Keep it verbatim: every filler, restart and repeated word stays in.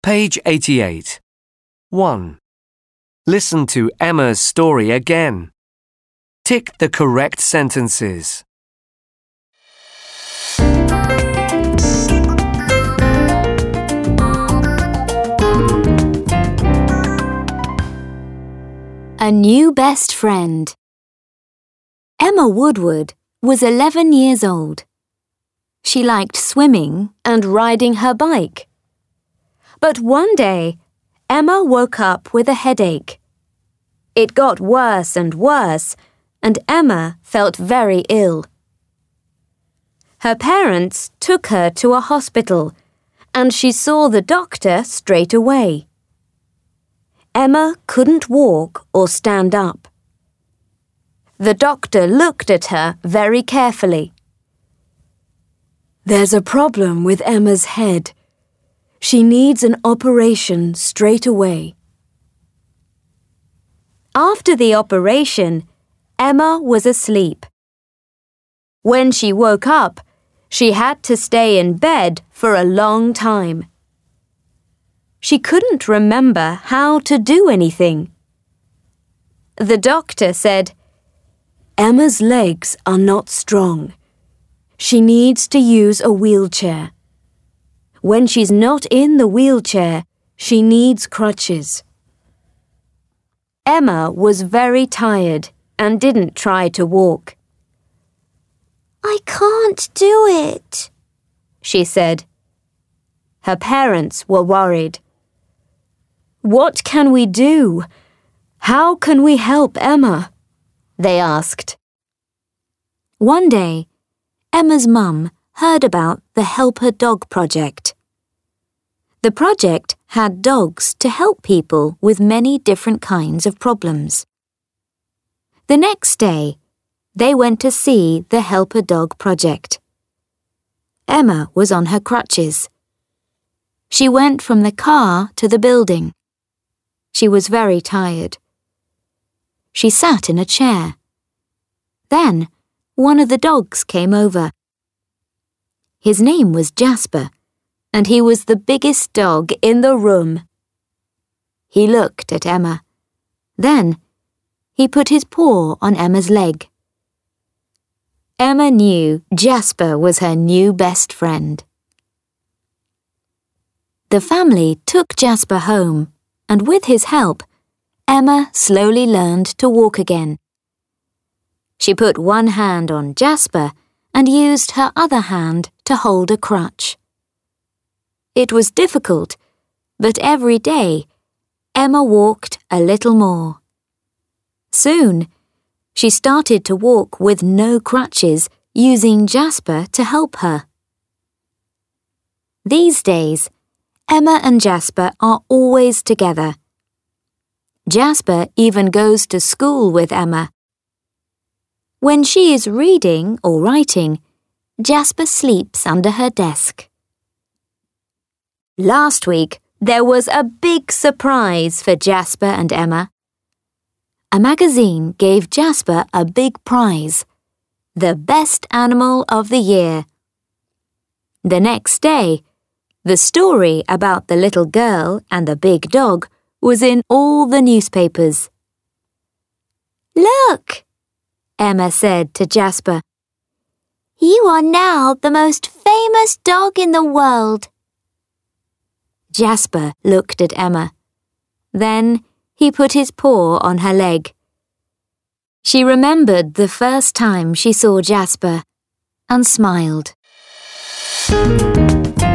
Page eighty-eight. one. Listen to Emma's story again. Tick the correct sentences. A new best friend. Emma Woodward was eleven years old. She liked swimming and riding her bike. But one day, Emma woke up with a headache. It got worse and worse, and Emma felt very ill. Her parents took her to a hospital, and she saw the doctor straight away. Emma couldn't walk or stand up. The doctor looked at her very carefully. "There's a problem with Emma's head. She needs an operation straight away." After the operation, Emma was asleep. When she woke up, she had to stay in bed for a long time. She couldn't remember how to do anything. The doctor said, "Emma's legs are not strong. She needs to use a wheelchair. When she's not in the wheelchair, she needs crutches." Emma was very tired and didn't try to walk. "I can't do it," she said. Her parents were worried. "What can we do? How can we help Emma?" they asked. One day, Emma's mum heard about the Help a Dog project. The project had dogs to help people with many different kinds of problems. The next day, they went to see the Help a Dog project. Emma was on her crutches. She went from the car to the building. She was very tired. She sat in a chair. Then, one of the dogs came over. His name was Jasper, and he was the biggest dog in the room. He looked at Emma. Then, he put his paw on Emma's leg. Emma knew Jasper was her new best friend. The family took Jasper home, and with his help, Emma slowly learned to walk again. She put one hand on Jasper and used her other hand to hold a crutch. It was difficult, but every day, Emma walked a little more. Soon, she started to walk with no crutches, using Jasper to help her. These days, Emma and Jasper are always together. Jasper even goes to school with Emma. When she is reading or writing, Jasper sleeps under her desk. Last week, there was a big surprise for Jasper and Emma. A magazine gave Jasper a big prize, the best animal of the year. The next day, the story about the little girl and the big dog was in all the newspapers. "Look," Emma said to Jasper. "You are now the most famous dog in the world." Jasper looked at Emma. Then he put his paw on her leg. She remembered the first time she saw Jasper and smiled.